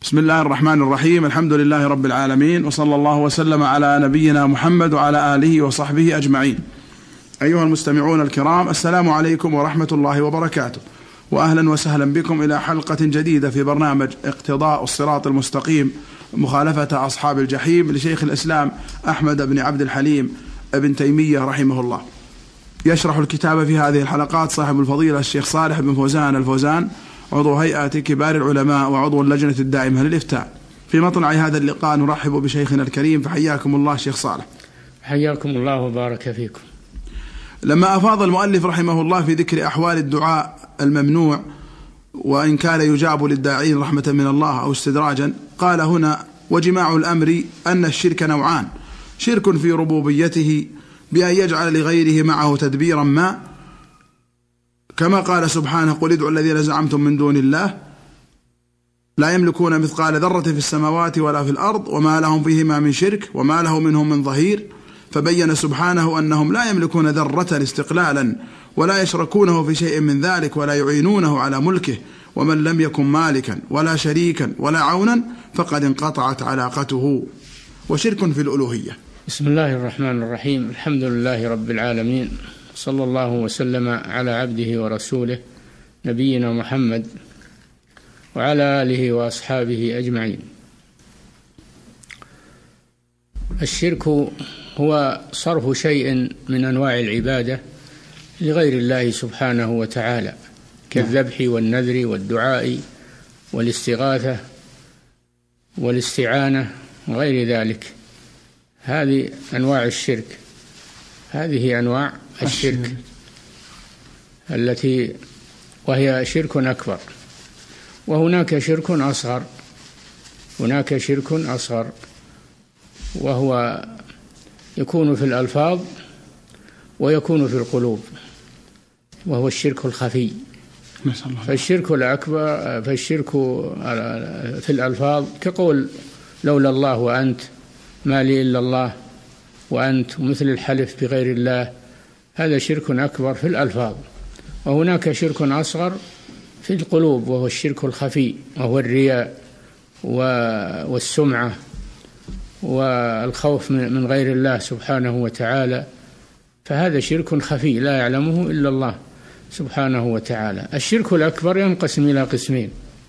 بسم الله الرحمن الرحيم. الحمد لله رب العالمين، وصلى الله وسلم على نبينا محمد وعلى آله وصحبه أجمعين. أيها المستمعون الكرام، السلام عليكم ورحمة الله وبركاته، وأهلا وسهلا بكم إلى حلقة جديدة في برنامج اقتضاء الصراط المستقيم مخالفة أصحاب الجحيم لشيخ الإسلام أحمد بن عبد الحليم ابن تيمية رحمه الله. يشرح الكتاب في هذه الحلقات صاحب الفضيلة الشيخ صالح بن فوزان الفوزان، عضو هيئة كبار العلماء وعضو اللجنة الدائمة للإفتاء. في مطلع هذا اللقاء نرحب بشيخنا الكريم، فحياكم الله شيخ صالح. حياكم الله وبارك فيكم. لما أفاض المؤلف رحمه الله في ذكر أحوال الدعاء الممنوع وإن كان يجاب للداعين رحمة من الله أو استدراجا، قال هنا: وجماع الأمر أن الشرك نوعان: شرك في ربوبيته بأن يجعل لغيره معه تدبيرا ما، كما قال سبحانه: قل ادعوا الذين زعمتم من دون الله لا يملكون مثقال ذرة في السماوات ولا في الأرض وما لهم فيهما من شرك وما له منهم من ظهير. فبين سبحانه أنهم لا يملكون ذرة استقلالا ولا يشركونه في شيء من ذلك ولا يعينونه على ملكه، ومن لم يكن مالكا ولا شريكا ولا عونا فقد انقطعت علاقته. وشرك في الألوهية. بسم الله الرحمن الرحيم. الحمد لله رب العالمين، صلى الله وسلم على عبده ورسوله نبينا محمد وعلى آله وأصحابه أجمعين. الشرك هو صرف شيء من أنواع العبادة لغير الله سبحانه وتعالى، كالذبح والنذر والدعاء والاستغاثة والاستعانة وغير ذلك. هذه أنواع الشرك، هذه أنواع الشرك التي وهي شرك أكبر. وهناك شرك أصغر، هناك شرك أصغر وهو يكون في الألفاظ ويكون في القلوب، وهو الشرك الخفي. فالشرك الأكبر، فالشرك في الألفاظ كقول لولا الله وأنت، ما لي إلا الله وأنت، مثل الحلف بغير الله، هذا شرك أكبر في الألفاظ. وهناك شرك أصغر في القلوب وهو الشرك الخفي، وهو الرياء والسمعة والخوف من غير الله سبحانه وتعالى، فهذا شرك خفي لا يعلمه إلا الله سبحانه وتعالى. الشرك الأكبر ينقسم إلى قسمين: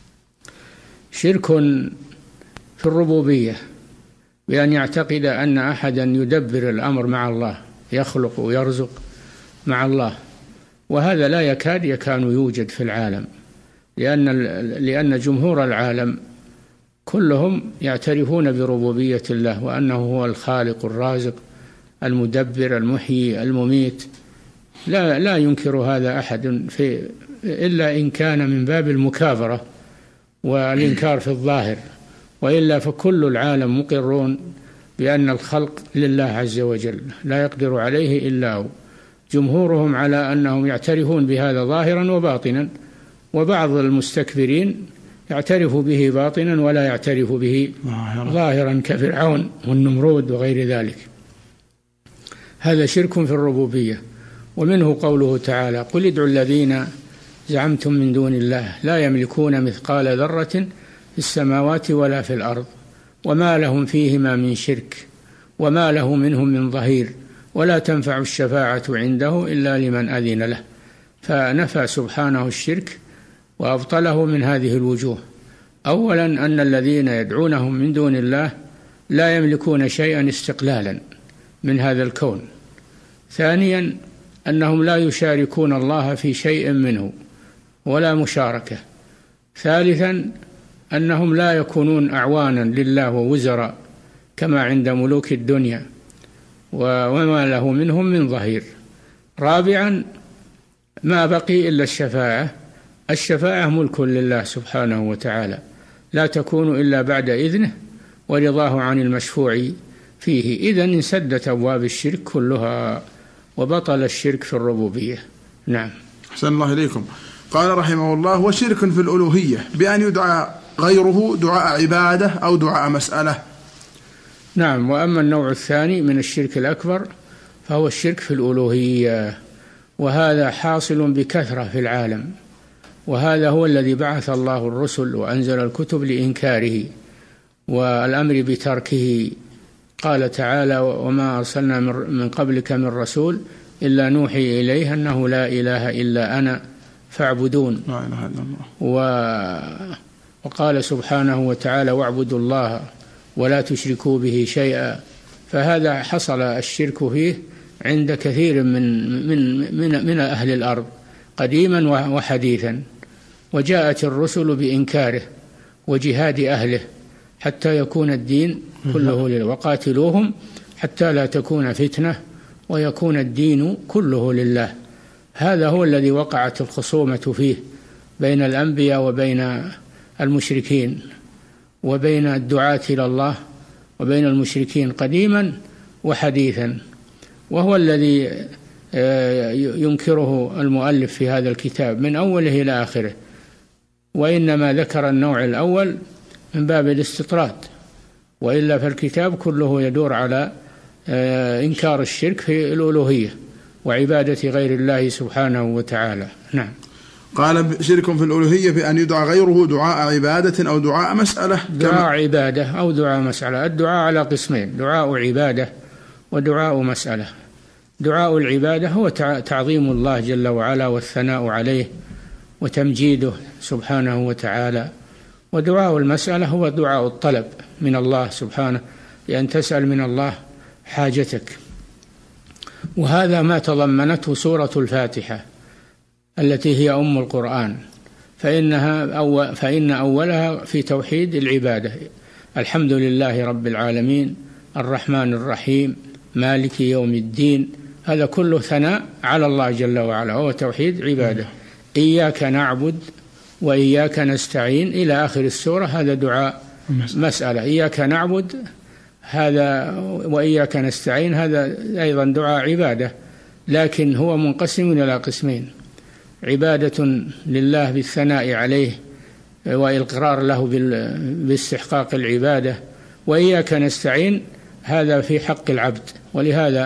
شرك في الربوبية بأن يعتقد أن أحدا يدبر الأمر مع الله، يخلق ويرزق مع الله، وهذا لا يكاد يوجد في العالم، لأن جمهور العالم كلهم يعترفون بربوبية الله وأنه هو الخالق الرازق المدبر المحيي المميت. لا ينكر هذا أحد إلا إن كان من باب المكابرة والإنكار في الظاهر، وإلا فكل العالم مقرون بأن الخلق لله عز وجل لا يقدر عليه إلا هو. جمهورهم على أنهم يعترفون بهذا ظاهرا وباطنا، وبعض المستكبرين يعترف به باطنا ولا يعترف به ظاهرا كفرعون والنمرود وغير ذلك. هذا شرك في الربوبية. ومنه قوله تعالى: قل ادعوا الذين زعمتم من دون الله لا يملكون مثقال ذرة في السماوات ولا في الأرض وما لهم فيهما من شرك وما له منهم من ظهير ولا تنفع الشفاعة عنده إلا لمن أذن له. فنفى سبحانه الشرك وأبطله من هذه الوجوه: أولا أن الذين يدعونهم من دون الله لا يملكون شيئا استقلالا من هذا الكون. ثانيا أنهم لا يشاركون الله في شيء منه ولا مشاركة. ثالثا أنهم لا يكونون أعوانا لله ووزراء كما عند ملوك الدنيا وما له منهم من ظهير. رابعا ما بقي إلا الشفاعة. الشفاعة ملك لله سبحانه وتعالى، لا تكون إلا بعد إذنه ورضاه عن المشفوع فيه. إذن انسدت أبواب الشرك كلها وبطل الشرك في الربوبية. نعم. أحسن الله إليكم. قال رحمه الله: وشرك في الألوهية بأن يدعى غيره دعاء عبادة أو دعاء مسألة. نعم. وأما النوع الثاني من الشرك الأكبر فهو الشرك في الألوهية، وهذا حاصل بكثرة في العالم، وهذا هو الذي بعث الله الرسل وأنزل الكتب لإنكاره والأمر بتركه. قال تعالى: وما أرسلنا من قبلك من رسول إلا نوحي إليه أنه لا إله إلا أنا فاعبدون. لا إله إلا الله. وقال سبحانه وتعالى: واعبدوا الله ولا تشركوا به شيئا. فهذا حصل الشرك فيه عند كثير من أهل الأرض قديما وحديثا، وجاءت الرسل بإنكاره وجهاد أهله حتى يكون الدين كله لله، وقاتلوهم حتى لا تكون فتنة ويكون الدين كله لله. هذا هو الذي وقعت الخصومة فيه بين الأنبياء وبين المشركين وبين الدعاة إلى الله وبين المشركين قديما وحديثا، وهو الذي ينكره المؤلف في هذا الكتاب من أوله إلى آخره، وإنما ذكر النوع الأول من باب الاستطراد، وإلا فالكتاب كله يدور على إنكار الشرك في الألوهية وعبادة غير الله سبحانه وتعالى. نعم. قال: شرك في الألوهية بأن يدعى غيره دعاء عبادة أو دعاء مسألة. دعاء عبادة أو دعاء مسألة. الدعاء على قسمين: دعاء عبادة ودعاء مسألة. دعاء العبادة هو تعظيم الله جل وعلا والثناء عليه وتمجيده سبحانه وتعالى، ودعاء المسألة هو دعاء الطلب من الله سبحانه، بأن تسأل من الله حاجتك. وهذا ما تضمنته سورة الفاتحة التي هي أم القرآن، فإن أولها في توحيد العبادة: الحمد لله رب العالمين الرحمن الرحيم مالك يوم الدين. هذا كله ثناء على الله جل وعلا، هو توحيد عبادة. إياك نعبد وإياك نستعين إلى آخر السورة، هذا دعاء مسألة. إياك نعبد هذا وإياك نستعين هذا أيضا دعاء عبادة، لكن هو منقسم إلى قسمين: عبادة لله بالثناء عليه والإقرار له باستحقاق العبادة، وإياك نستعين هذا في حق العبد. ولهذا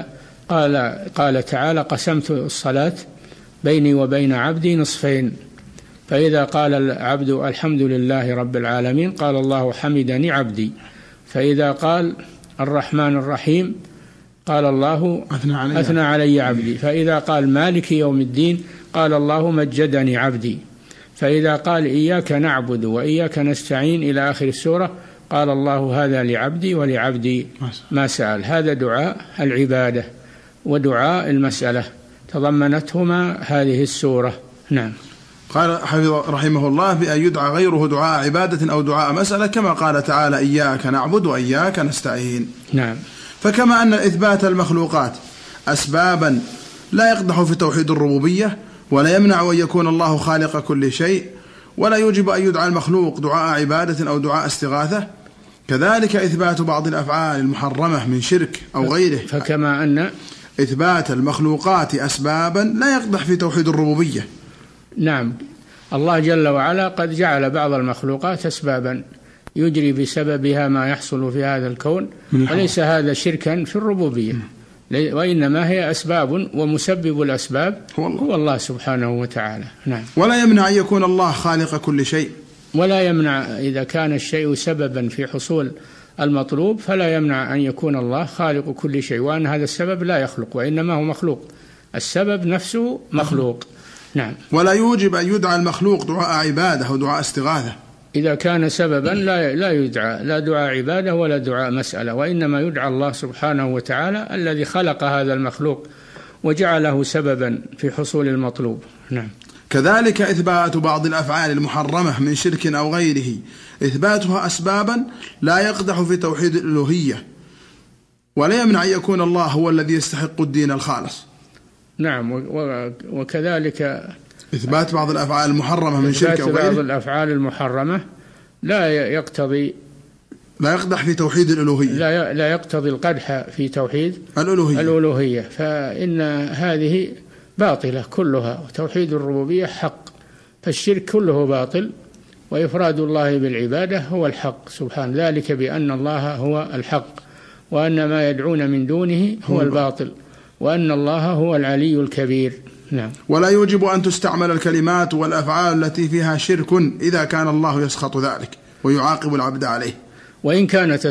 قال تعالى: قسمت الصلاة بيني وبين عبدي نصفين، فإذا قال العبد الحمد لله رب العالمين قال الله حمدني عبدي، فإذا قال الرحمن الرحيم قال الله أثنى علي عبدي، فإذا قال مالك يوم الدين قال الله مجدني عبدي، فإذا قال إياك نعبد وإياك نستعين إلى آخر السورة قال الله هذا لعبدي ولعبدي ما سأل. هذا دعاء العبادة ودعاء المسألة تضمنتهما هذه السورة. نعم. قال حفظ رحمه الله: بأن يدعى غيره دعاء عبادة أو دعاء مسألة، كما قال تعالى: إياك نعبد وإياك نستعين. نعم. فكما أن إثبات المخلوقات أسبابا لا يقدح في توحيد الربوبية ولا يمنع أن يكون الله خالق كل شيء، ولا يوجب أن يدعى المخلوق دعاء عبادة أو دعاء استغاثة، كذلك إثبات بعض الأفعال المحرمة من شرك أو غيره. فكما أن إثبات المخلوقات أسبابا لا يقدح في توحيد الربوبية. نعم. الله جل وعلا قد جعل بعض المخلوقات أسبابا يجري بسببها ما يحصل في هذا الكون، وليس هذا شركا في الربوبية، وإنما هي أسباب، ومسبب الأسباب هو الله سبحانه وتعالى. نعم. ولا يمنع أن يكون الله خالق كل شيء. ولا يمنع إذا كان الشيء سببا في حصول المطلوب، فلا يمنع أن يكون الله خالق كل شيء، وأن هذا السبب لا يخلق وإنما هو مخلوق، السبب نفسه مخلوق. نعم. ولا يوجب أن يدعى المخلوق دعاء عبادة أو دعاء استغاثة. إذا كان سببا لا يدعى لا دعاء عبادة ولا دعاء مسألة، وإنما يدعى الله سبحانه وتعالى الذي خلق هذا المخلوق وجعله سببا في حصول المطلوب. نعم. كذلك إثبات بعض الأفعال المحرمة من شرك أو غيره، إثباتها أسبابا لا يقدح في توحيد الألوهية، ولا يمنع أن يكون الله هو الذي يستحق الدين الخالص. نعم. وكذلك إثبات بعض الأفعال المحرمة من شرك أو غيره، بعض الأفعال المحرمة لا يقدح في توحيد الألوهية، لا يقتضي القدح في توحيد الألوهية، فإن هذه باطلة كلها، وتوحيد الربوبية حق، فالشرك كله باطل، وإفراد الله بالعبادة هو الحق سبحانه، ذلك بأن الله هو الحق، وأن ما يدعون من دونه هو الباطل، وأن الله هو العلي الكبير. نعم. ولا يوجب أن تستعمل الكلمات والأفعال التي فيها شرك إذا كان الله يسخط ذلك ويعاقب العبد عليه، وإن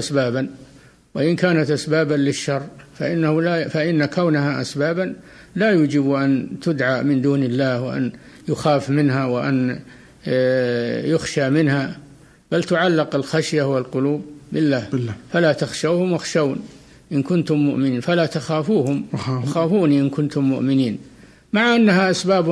كانت أسبابا للشر، فإن كونها أسبابا لا يوجب أن تدعى من دون الله وأن يخاف منها وأن يخشى منها، بل تعلق الخشية والقلوب بالله. فلا تخشوهم واخشون إن كنتم مؤمنين، فلا تخافوهم وخافوني إن كنتم مؤمنين، مع أنها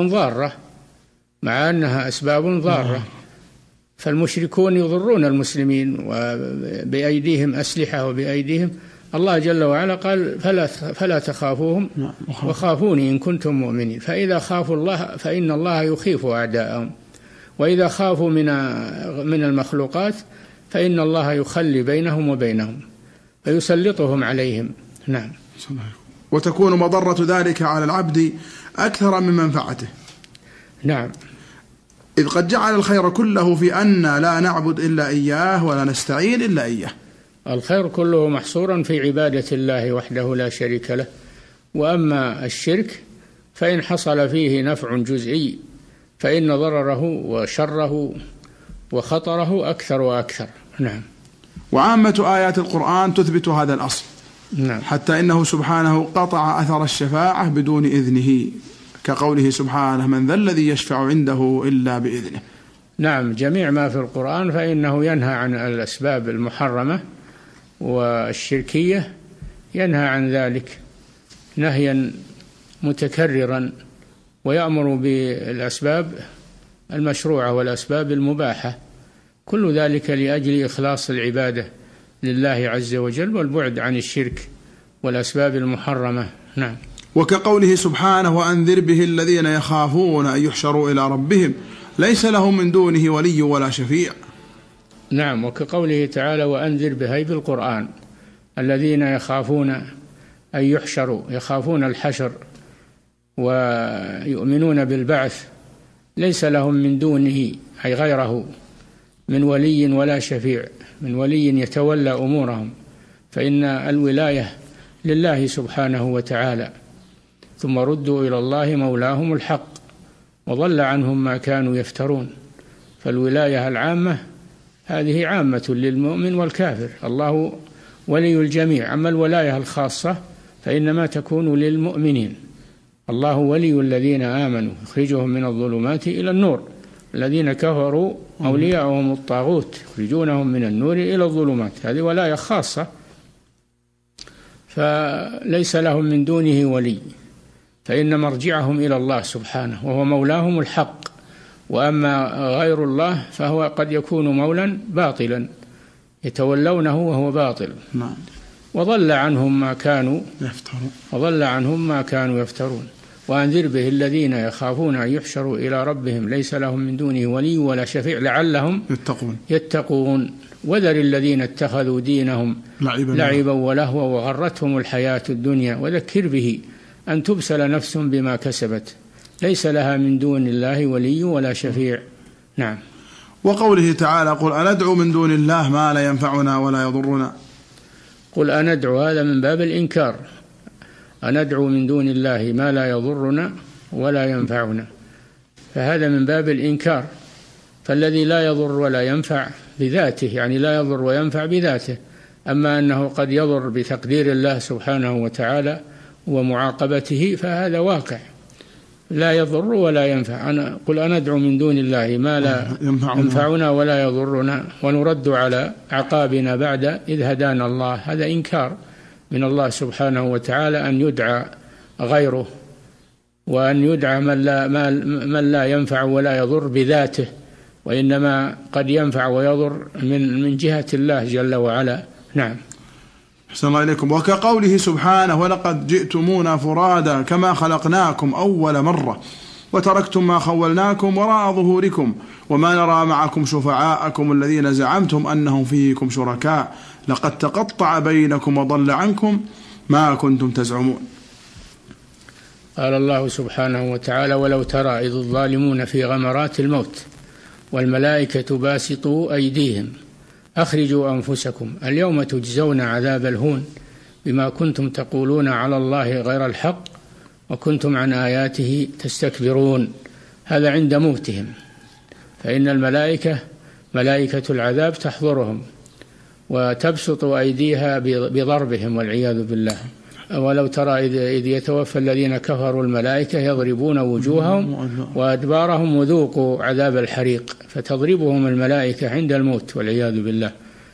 أسباب ضارة. فالمشركون يضرون المسلمين وبأيديهم أسلحة وبأيديهم، الله جل وعلا قال فلا تخافوهم وخافوني إن كنتم مؤمنين. فإذا خافوا الله فإن الله يخيف أعداءهم، وإذا خافوا من المخلوقات فإن الله يخلي بينهم وبينهم فيسلطهم عليهم. نعم. وتكون مضرة ذلك على العبد أكثر من منفعته. نعم. إذ قد جعل الخير كله في أن لا نعبد إلا إياه ولا نستعين إلا إياه. الخير كله محصورا في عبادة الله وحده لا شريك له، وأما الشرك فإن حصل فيه نفع جزئي فإن ضرره وشره وخطره أكثر وأكثر. نعم. وعامة آيات القرآن تثبت هذا الأصل. نعم. حتى إنه سبحانه قطع أثر الشفاعة بدون إذنه، كقوله سبحانه من ذا الذي يشفع عنده إلا بإذنه. نعم. جميع ما في القرآن فإنه ينهى عن الأسباب المحرمة والشركية، ينهى عن ذلك نهيا متكررا، ويأمر بالأسباب المشروعة والأسباب المباحة، كل ذلك لأجل إخلاص العبادة لله عز وجل والبعد عن الشرك والأسباب المحرمة. نعم. وكقوله سبحانه وأنذر به الذين يخافون أن يحشروا إلى ربهم ليس لهم من دونه ولي ولا شفيع. نعم. وكقوله تعالى وأنذر به بالقرآن الذين يخافون أن يحشروا، يخافون الحشر ويؤمنون بالبعث، ليس لهم من دونه أي غيره من ولي ولا شفيع، من ولي يتولى أمورهم، فإن الولاية لله سبحانه وتعالى. ثم ردوا إلى الله مولاهم الحق وضل عنهم ما كانوا يفترون. فالولاية العامة هذه عامة للمؤمن والكافر، الله ولي الجميع. أما الولاية الخاصة فإنما تكون للمؤمنين، الله ولي الذين آمنوا يخرجهم من الظلمات إلى النور، الذين كفروا أولياءهم الطاغوت يخرجونهم من النور إلى الظلمات، هذه ولاية خاصة، فليس لهم من دونه ولي، فإن مرجعهم إلى الله سبحانه وهو مولاهم الحق. وأما غير الله فهو قد يكون مولا باطلا يتولونه وهو باطل. نعم. وضل عنهم ما كانوا يفترون. وأنذر به الذين يخافون أن يحشروا إلى ربهم ليس لهم من دونه ولي ولا شفيع لعلهم يتقون. وذر الذين اتخذوا دينهم لعبا ولهوا وغرتهم الحياة الدنيا وذكر به أن تبسل نفس بما كسبت ليس لها من دون الله ولي ولا شفيع. نعم. وقوله تعالى قل أندعو من دون الله ما لا ينفعنا ولا يضرنا. قل أندعو، هذا من باب الإنكار، أندعو من دون الله ما لا يضرنا ولا ينفعنا، فهذا من باب الإنكار. فالذي لا يضر ولا ينفع بذاته، يعني لا يضر وينفع بذاته، أما أنه قد يضر بتقدير الله سبحانه وتعالى ومعاقبته فهذا واقع، لا يضر ولا ينفع. قل أندعو من دون الله ما لا ينفعنا ولا يضرنا ونرد على عقابنا بعد إذ هدانا الله، هذا إنكار من الله سبحانه وتعالى أن يدعى غيره، وأن يدعى من لا ينفع ولا يضر بذاته، وإنما قد ينفع ويضر من جهة الله جل وعلا. نعم. أحسن الله إليكم. وكقوله سبحانه ولقد جئتمونا فرادا كما خلقناكم أول مرة وتركتم ما خولناكم وراء ظهوركم وما نرى معكم شفعاءكم الذين زعمتم أنهم فيكم شركاء لقد تقطع بينكم وضل عنكم ما كنتم تزعمون. قال الله سبحانه وتعالى ولو ترى إذ الظالمون في غمرات الموت والملائكة باسطوا أيديهم أخرجوا أنفسكم اليوم تجزون عذاب الهون بما كنتم تقولون على الله غير الحق وكنتم عن آياته تستكبرون. هذا عند موتهم، فإن الملائكة ملائكة العذاب تحضرهم وتبسط أيديها بضربهم والعياذ بالله. ولو ترى إذ يتوفى الذين كفروا الملائكة يضربون وجوههم وأدبارهم وذوقوا عذاب الحريق، فتضربهم الملائكة عند الموت والعياذ بالله،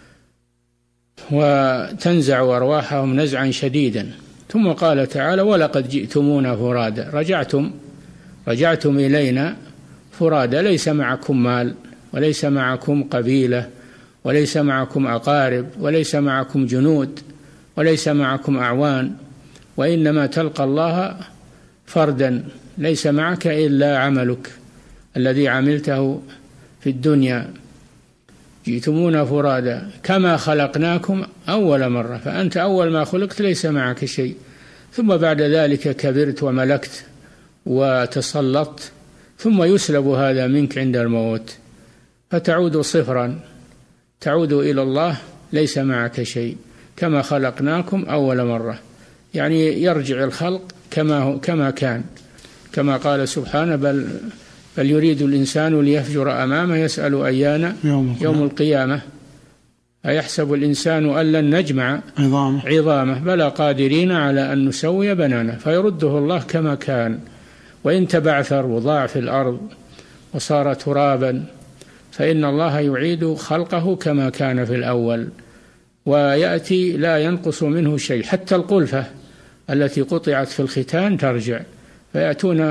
وتنزع أرواحهم نزعا شديدا. ثم قال تعالى: ولقد جئتمونا فرادا. رجعتم إلينا فرادا، ليس معكم مال، وليس معكم قبيلة، وليس معكم أقارب، وليس معكم جنود، وليس معكم أعوان، وإنما تلقى الله فردا، ليس معك إلا عملك الذي عملته في الدنيا. جئتمونا فرادا كما خلقناكم أول مرة، فأنت أول ما خلقت ليس معك شيء، ثم بعد ذلك كبرت وملكت وتسلطت، ثم يسلب هذا منك عند الموت، فتعود صفرا، تعود إلى الله ليس معك شيء، كما خلقناكم أول مرة، يعني يرجع الخلق كما كان، كما قال سبحانه: بل يريد الإنسان ليفجر أمامه يسأل أيان يوم القيامة، أيحسب الإنسان أن لن نجمع عظامه بلى قادرين على أن نسوي بنانه، فيرده الله كما كان. وإن تبعثر وضاع في الأرض وصار ترابا فإن الله يعيد خلقه كما كان في الأول، ويأتي لا ينقص منه شيء، حتى القلفة التي قطعت في الختان ترجع، فيأتون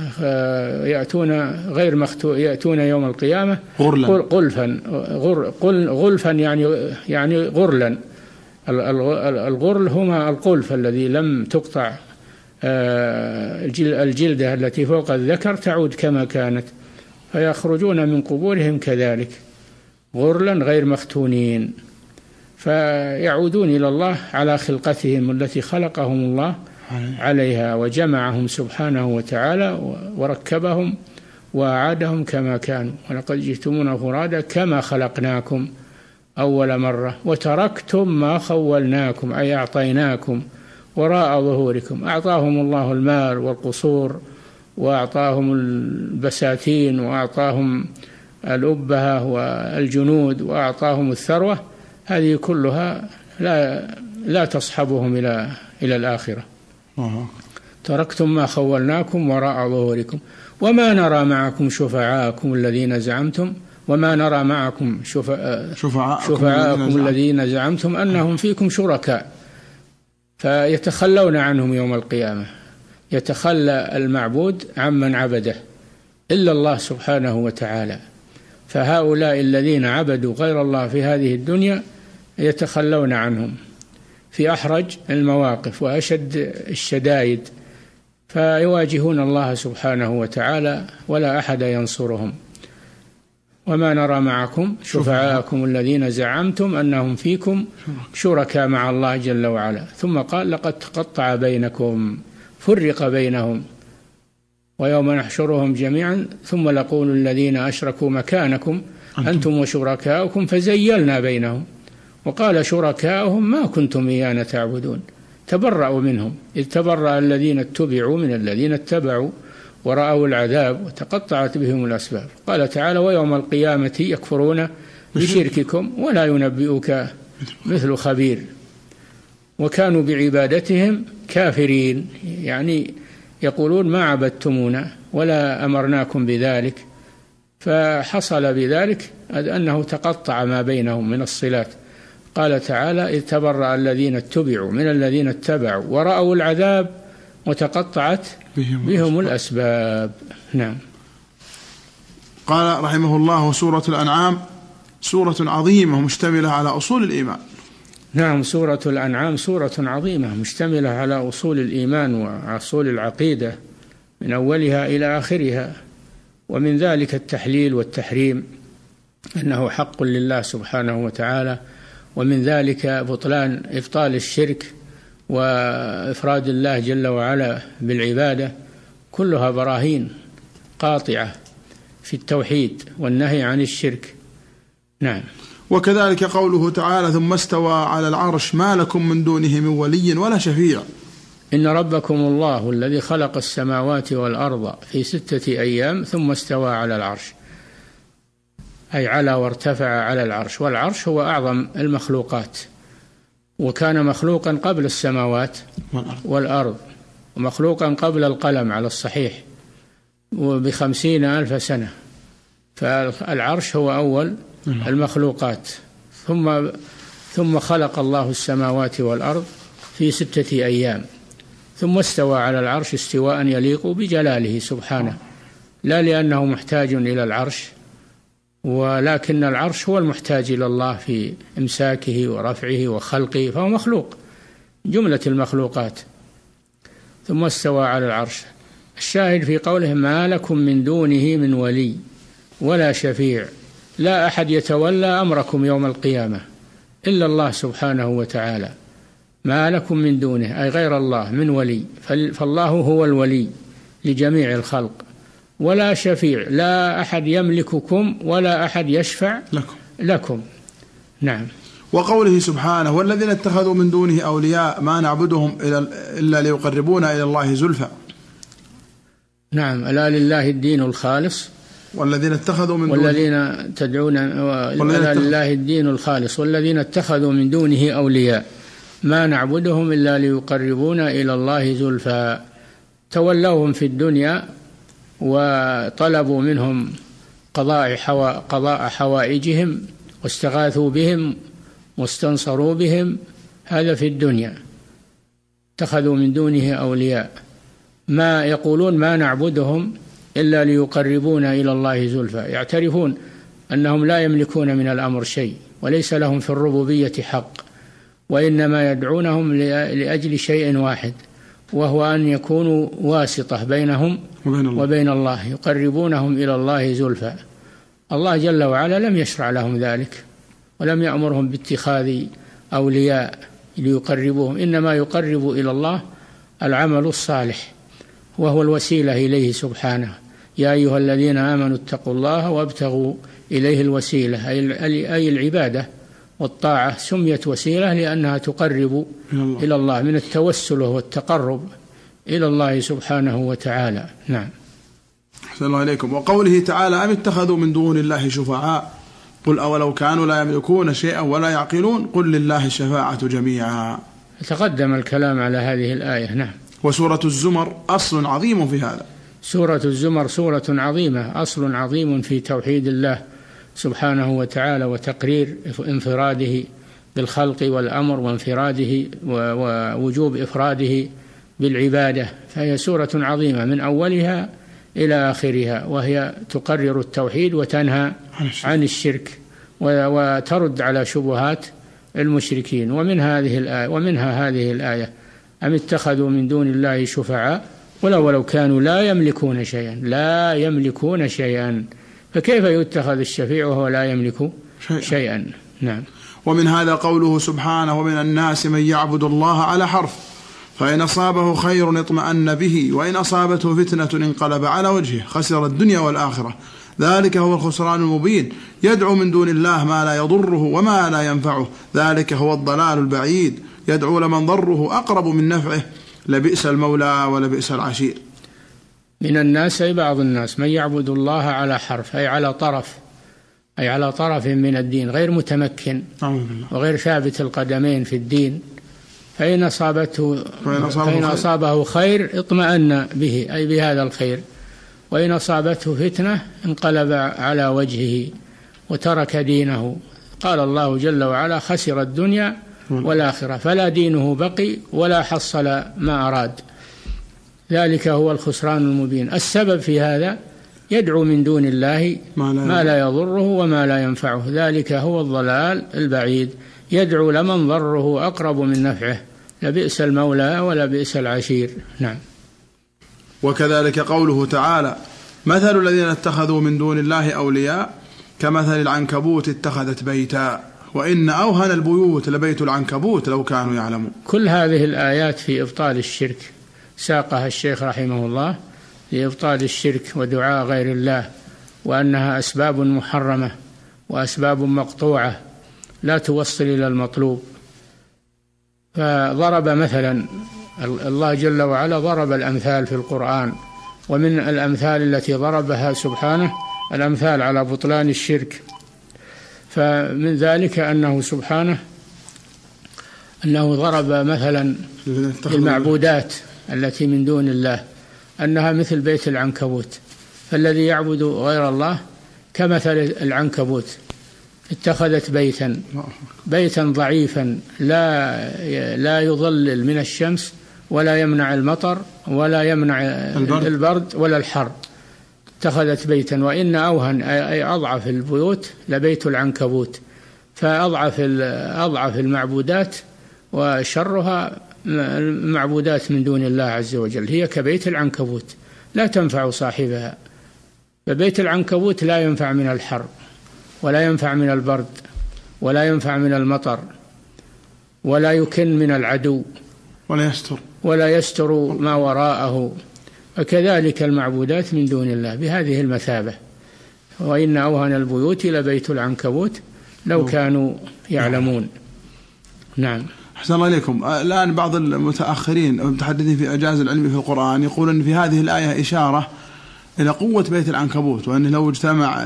غير مختون، يأتون يوم القيامة غلفا يعني غرلا. الغرل هما القلف الذي لم تقطع الجلدة التي فوق الذكر، تعود كما كانت، فيخرجون من قبورهم كذلك غرلا غير مختونين، فيعودون إلى الله على خلقتهم التي خلقهم الله عليها، وجمعهم سبحانه وتعالى وركبهم وأعادهم كما كانوا. ولقد جئتمونا فرادا كما خلقناكم أول مرة وتركتم ما خولناكم، أي أعطيناكم وراء ظهوركم. أعطاهم الله المال والقصور، وأعطاهم البساتين، وأعطاهم الأبهة والجنود، وأعطاهم الثروة، هذه كلها لا تصحبهم إلى الآخرة. تركتم ما خولناكم وراء ظهوركم وما نرى معكم شفعاءكم الذين زعمتم شفعاءكم الذين زعمتم أنهم فيكم شركاء، فيتخلون عنهم يوم القيامة، يتخلى المعبود عمن عبده إلا الله سبحانه وتعالى. فهؤلاء الذين عبدوا غير الله في هذه الدنيا يتخلون عنهم في أحرج المواقف وأشد الشدائد، فيواجهون الله سبحانه وتعالى ولا أحد ينصرهم. وما نرى معكم شفعاءكم الذين زعمتم أنهم فيكم شركاء مع الله جل وعلا. ثم قال: لقد تقطع بينكم، فرق بينهم، ويوم نحشرهم جميعا ثم نقول الذين أشركوا مكانكم أنتم وشركاؤكم فزيلنا بينهم، وقال شركاؤهم ما كنتم إيانا تعبدون، تبرأوا منهم، إذ تبرأ الذين اتبعوا من الذين اتبعوا ورأوا العذاب وتقطعت بهم الأسباب. قال تعالى: ويوم القيامة يكفرون بشرككم ولا ينبئك مثل خبير. وكانوا بعبادتهم كافرين، يعني يقولون ما عبدتمونا ولا أمرناكم بذلك، فحصل بذلك أنه تقطع ما بينهم من الصلات. قال تعالى: إذ تبرأ الذين اتبعوا من الذين اتبعوا ورأوا العذاب وتقطعت بهم الأسباب. نعم. قال رحمه الله: سورة الأنعام سورة عظيمة مشتملة على أصول الإيمان. نعم، سورة الأنعام سورة عظيمة مشتملة على أصول الإيمان وأصول العقيدة من أولها إلى آخرها، ومن ذلك التحليل والتحريم أنه حق لله سبحانه وتعالى، ومن ذلك إبطال الشرك وإفراد الله جل وعلا بالعبادة، كلها براهين قاطعة في التوحيد والنهي عن الشرك. نعم. وكذلك قوله تعالى: ثم استوى على العرش ما لكم من دونه من ولي ولا شفيع. إن ربكم الله الذي خلق السماوات والأرض في 6 أيام ثم استوى على العرش، أي على وارتفع على العرش، والعرش هو أعظم المخلوقات، وكان مخلوقا قبل السماوات والأرض، ومخلوقا قبل القلم على الصحيح ب50,000 سنة. فالعرش هو أول المخلوقات، ثم خلق الله السماوات والأرض في 6 أيام ثم استوى على العرش استواء يليق بجلاله سبحانه، لا لأنه محتاج إلى العرش، ولكن العرش هو المحتاج إلى الله في إمساكه ورفعه وخلقه، فهو مخلوق جملة المخلوقات. ثم استوى على العرش. الشاهد في قوله ما لكم من دونه من ولي ولا شفيع، لا أحد يتولى أمركم يوم القيامة إلا الله سبحانه وتعالى. ما لكم من دونه أي غير الله من ولي، فالله هو الولي لجميع الخلق، ولا شفيع، لا أحد يملككم ولا أحد يشفع لكم. نعم. وقوله سبحانه والذين اتخذوا من دونه أولياء ما نعبدهم إلا ليقربونا إلى الله زلفى. نعم. ألا لله الدين الخالص والذين اتخذوا من والذين تدعون ألا لله الدين الخالص والذين اتخذوا من دونه أولياء ما نعبدهم إلا ليقربونا إلى الله زلفى. تولوهم في الدنيا وطلبوا منهم قضاء حوائجهم واستغاثوا بهم واستنصروا بهم، هذا في الدنيا. اتخذوا من دونه أولياء، ما يقولون ما نعبدهم إلا ليقربونا إلى الله زلفى، يعترفون أنهم لا يملكون من الأمر شيء وليس لهم في الربوبية حق، وإنما يدعونهم لأجل شيء واحد، وهو أن يكونوا واسطة بينهم وبين الله، يقربونهم إلى الله زلفى. الله جل وعلا لم يشرع لهم ذلك ولم يأمرهم باتخاذ أولياء ليقربوهم، إنما يقرب إلى الله العمل الصالح وهو الوسيلة إليه سبحانه. يا أيها الذين آمنوا اتقوا الله وابتغوا إليه الوسيلة، أي العبادة والطاعة سميت وسيلة لأنها تقرب إلى الله من التوسل والتقرب إلى الله سبحانه وتعالى. نعم. أحسن الله إليكم. وقوله تعالى أم اتخذوا من دون الله شفعاء قل أولو كانوا لا يملكون شيئا ولا يعقلون قل لله الشفاعة جميعا. تقدم الكلام على هذه الآية. نعم. وسورة الزمر أصل عظيم في هذا. سورة الزمر سورة عظيمة، أصل عظيم في توحيد الله سبحانه وتعالى وتقرير انفراده بالخلق والأمر وانفراده ووجوب إفراده بالعبادة، فهي سورة عظيمة من أولها إلى آخرها، وهي تقرر التوحيد وتنهى عن الشرك وترد على شبهات المشركين. ومنها هذه الآية أم اتخذوا من دون الله شفعاء ولو كانوا لا يملكون شيئا فكيف يتخذ الشفيع وهو لا يملك شيئا. نعم. ومن هذا قوله سبحانه ومن الناس من يعبد الله على حرف فإن أصابه خير اطمأن به وإن أصابته فتنة انقلب على وجهه خسر الدنيا والآخرة ذلك هو الخسران المبين. يدعو من دون الله ما لا يضره وما لا ينفعه ذلك هو الضلال البعيد. يدعو لمن ضره أقرب من نفعه لبئس المولى ولبئس العشير. من الناس أي بعض الناس من يعبد الله على حرف أي على طرف من الدين غير متمكن وغير ثابت القدمين في الدين، فإن أصابه خير اطمأن به أي بهذا الخير، وإن أصابته فتنة انقلب على وجهه وترك دينه. قال الله جل وعلا خسر الدنيا والآخرة، فلا دينه بقي ولا حصل ما أراد، ذلك هو الخسران المبين. السبب في هذا يدعو من دون الله ما لا يضره وما لا ينفعه ذلك هو الضلال البعيد. يدعو لمن ضره أقرب من نفعه لبئس المولى ولبئس العشير. نعم. وكذلك قوله تعالى مثل الذين اتخذوا من دون الله أولياء كمثل العنكبوت اتخذت بيتا وإن أوهن البيوت لبيت العنكبوت لو كانوا يعلمون. كل هذه الآيات في إبطال الشرك ساقها الشيخ رحمه الله لإبطال الشرك ودعاء غير الله، وأنها أسباب محرمة وأسباب مقطوعة لا توصل إلى المطلوب. فضرب مثلا الله جل وعلا ضرب الأمثال في القرآن، ومن الأمثال التي ضربها سبحانه الأمثال على بطلان الشرك. فمن ذلك أنه سبحانه أنه ضرب مثلا المعبودات التي من دون الله أنها مثل بيت العنكبوت، فالذي يعبد غير الله كمثل العنكبوت اتخذت بيتا ضعيفا لا يظلل من الشمس ولا يمنع المطر ولا يمنع البرد ولا الحر، اتخذت بيتا. وإن أوهن أي أضعف البيوت لبيت العنكبوت، فأضعف المعبودات وشرها المعبودات من دون الله عز وجل، هي كبيت العنكبوت لا تنفع صاحبها. فبيت العنكبوت لا ينفع من الحر ولا ينفع من البرد ولا ينفع من المطر ولا يكن من العدو ولا يستر ما وراءه. فكذلك المعبودات من دون الله بهذه المثابة. وإن أوهن البيوت لبيت العنكبوت لو كانوا يعلمون. نعم. أحسن الله إليكم. الآن بعض المتأخرين المتحدثين في إعجاز العلم في القرآن يقول أن في هذه الآية إشارة إلى قوة بيت العنكبوت، وأنه لو اجتمع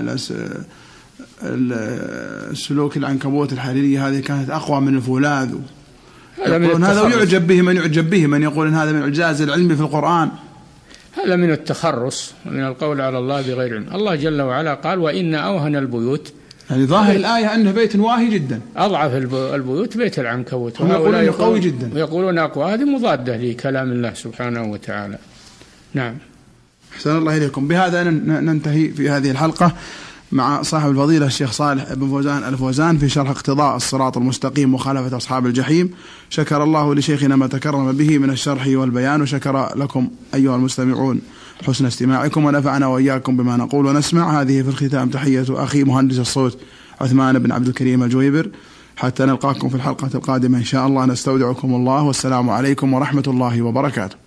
السلوك العنكبوت الحريرية هذه كانت أقوى من الفولاذ. هذا ويعجب به من يعجب به، من يقول أن هذا من إعجاز العلم في القرآن. هذا من التخرص ومن القول على الله بغير علم. الله جل وعلا قال وإن أوهن البيوت، يعني ظاهر الآية أنه بيت واهي جدا، أضعف البيوت بيت العنكبوت، هم يقولون قوي جدا ويقولون أقوى. هذه مضادة لكلام الله سبحانه وتعالى. نعم. أحسن الله إليكم. بهذا ننتهي في هذه الحلقة مع صاحب الفضيلة الشيخ صالح بن فوزان الفوزان في شرح اقتضاء الصراط المستقيم مخالفة أصحاب الجحيم. شكر الله لشيخنا ما تكرم به من الشرح والبيان، وشكر لكم أيها المستمعون حسن استماعكم، ونفعنا وإياكم بما نقول ونسمع. هذه في الختام تحية أخي مهندس الصوت عثمان بن عبد الكريم الجويبر. حتى نلقاكم في الحلقة القادمة إن شاء الله، نستودعكم الله، والسلام عليكم ورحمة الله وبركاته.